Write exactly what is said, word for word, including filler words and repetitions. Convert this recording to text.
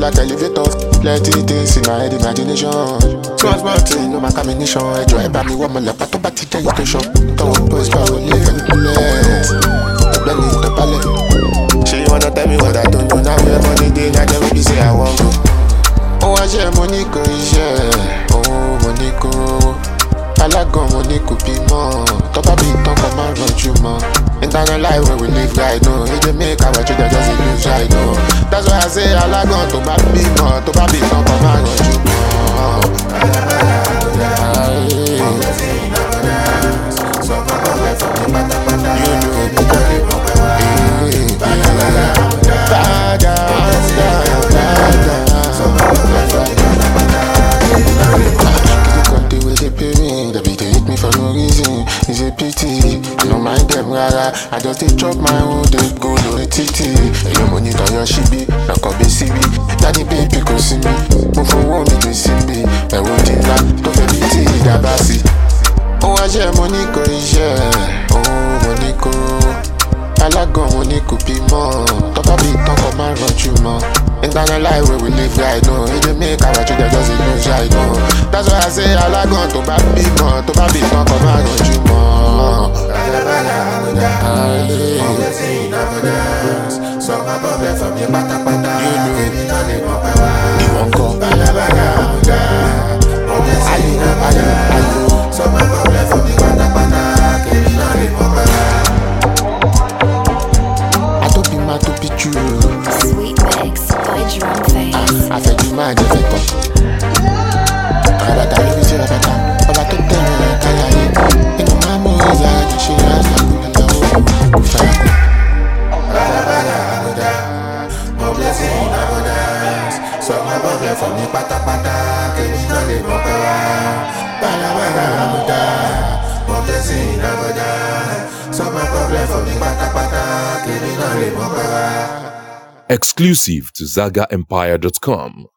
like elevator. Plenty things in my head, imagination. Small, small thing, no my combination. Enjoy ẹ bá mi wọ́n mọ̀lẹ́ pátó bá ti jẹ́ location. Tọ́wọ́ boys bá wọlé pẹ̀lú bullet. Ọ̀gbẹ́ni ìtọ́pálẹ̀. Ṣé you wanna tell me what I don't know? Now where money dey, na dem be say I wan go. Ó wá ṣe mo ní kò iṣẹ́, owó mo ní kò. Alágan mo ní kò bímọ. Tọ́ba bí tán kọ́ máa rànjú mọ́. Internal life where we live right now. It dey make our children just dey lose right now. That's why I say alágan tó bá bímọ. Tọ́ba bí tán kọ́ máa rànjú mọ́. It's a pity, no mind them rara. I just dey chop my own, they go lórí títì. Èyí mo ní tọyọ síbí, lọkọ bí síbí. Daddy baby kò sí mi, mo fowó mi dé síbi. Ẹ̀rù di ńlá tó fẹ́ bí tí ìdàbà sí. Ó wá ṣe mo ní kò iṣẹ́, owó mo ní kò. Alágan mo ní kò bímọ. Tọ́ba bí tán kọ́ máa rànjú mọ́. Internal life where we live right now. It dey make our children just dey lose right now. That's why I say alágan tó bá bímọ. Tó bá bí tán kọ́ máa rànjú mọ́. Sweet mix by Drum Face. I feel you mind if it up. Rabata, you see Rabata. Baba to tell me like I like. In my moves, I had to share as I could know. Fire. More blessing, abundance. So my problem for me, pata pata. Can you not live up Bala bala amuda. More blessing, abundance. So my problem for me, pata pata. Can you not live up Exclusive to Zaga Empire dot com.